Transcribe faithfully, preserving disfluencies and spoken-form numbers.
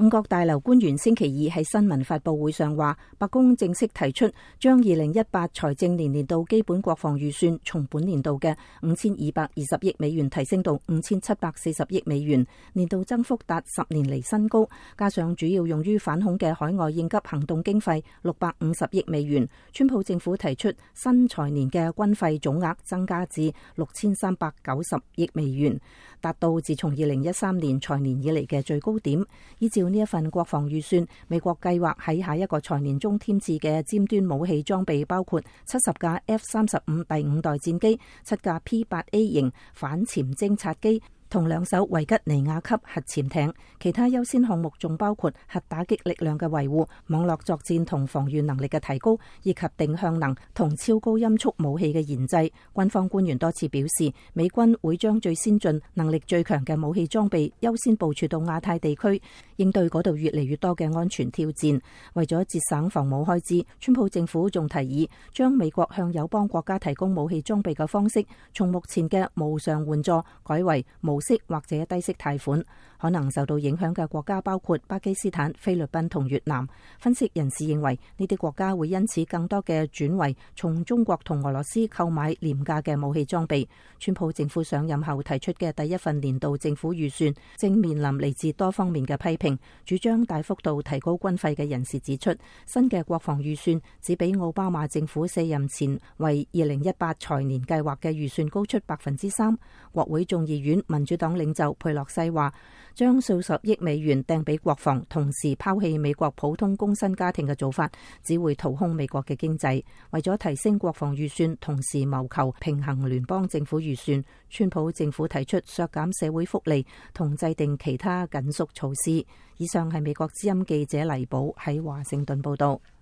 五角大樓官員星期二喺新聞發佈會上話，白宮正式提出將二零一八財政年年度基本國防預算從本年度嘅五千二百二十億美元提升到五千七百四十億美元，年度增幅達十年嚟新高。加上主要用於反恐嘅海外應急行動經費六百五十億美元，川普政府提出新財年嘅軍費總額增加至六千三百九十億美元，達到自從二零一三年財年以嚟嘅最高點。依照呢一份國防預算，美國計劃喺下一個財年中添置嘅尖端武器裝備包括七十架 F 三十五第五代戰機、七架 P 八 A 型反潛偵察機同兩艘維吉尼亞級核潛艇。其他優先項目仲包括核打擊力量嘅維護、網絡作戰同防禦能力嘅提高，以及定向能同超高音速武器嘅研製。軍方官員多次表示，美軍會將最先進、能力最強嘅武器裝備優先部署到亞太地區，應對嗰度越嚟越多嘅安全挑戰。為咗節省防務開支，川普政府仲提議將美國向友邦國家提供武器裝備嘅方式，從目前嘅無償援助改為無息或者低息貸款。可能受到影響嘅國家包括巴基斯坦、菲律賓同越南。分析人士認為，呢啲國家會因此更多嘅轉為從中國同俄羅斯購買廉價嘅武器裝備。川普政府上任後提出嘅第一份年度政府預算正面臨嚟自多方面嘅批評。主張大幅度提高軍費嘅人士指出，新嘅國防預算只比奧巴馬政府卸任前為二零一八財年計劃嘅預算高出百分之三。國會眾議院民主黨領袖佩洛西話，將數十億美元掟俾國防，同時拋棄美國普通工薪家庭嘅做法，只會掏空美國嘅經濟。為咗提升國防預算，同時謀求平衡聯邦政府預算，川普政府提出削減社會福利同制定其他緊縮措施。以上係美國之音記者黎寶喺華盛頓報道。